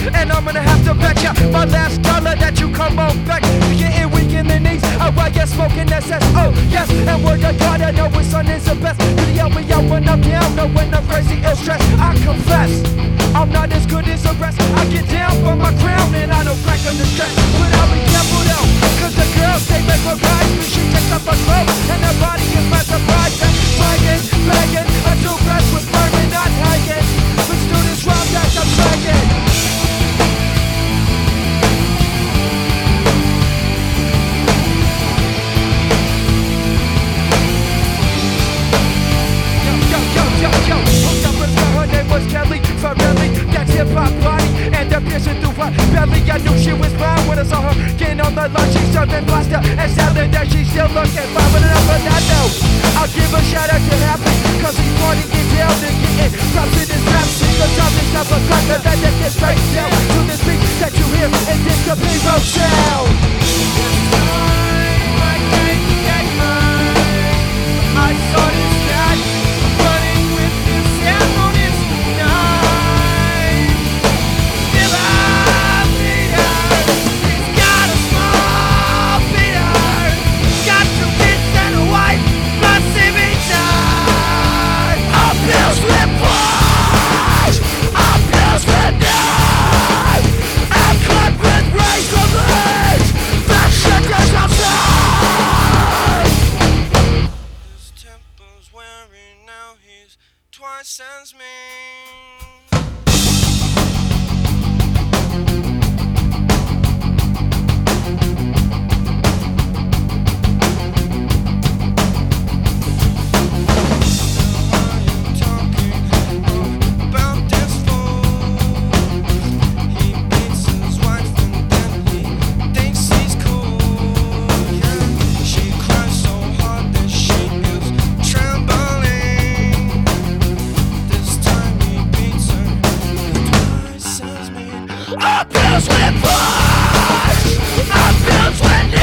and I'm gonna have to bet ya my last dollar that you come on back. You're getting weak in the knees, while you're smoking SS. Oh yes, and word to God, I know his son is the best. Could he help me out when I'm down, or when I'm crazy or stressed? I confess, I'm not as good as the rest. I get down from my crown and I don't crack under stress. But I'll be careful though, cause the girls, they mesmerize me. She takes off her clothes and her body is my surprise. And swinging, banging, until grass was burning, not hanging. But students round that I'm dragging. Yo, hooked up with her name was Kelly Farrelly. That's hip-hop body, and the piercing through her belly. I knew she was mine when I saw her getting on the line. She's serving pasta and salad, and she's still looking fine. But enough of that though, I'll give a shout out to Happy, cause he's partying it down and getting props in his rap. Cause I'm this type of cracker that gets straight down to this beat that you hear, and this the B-roll sound. I saw this guy running with his hand on his knife. Never Peter, he's got a small Peter, got 2 kids and a wife, plus saving time. A pills with push, a pills with knife, and cut with razor blades. That shit gets outside. His temple's wearing now, he's twice as mean. I feels with push, I feels with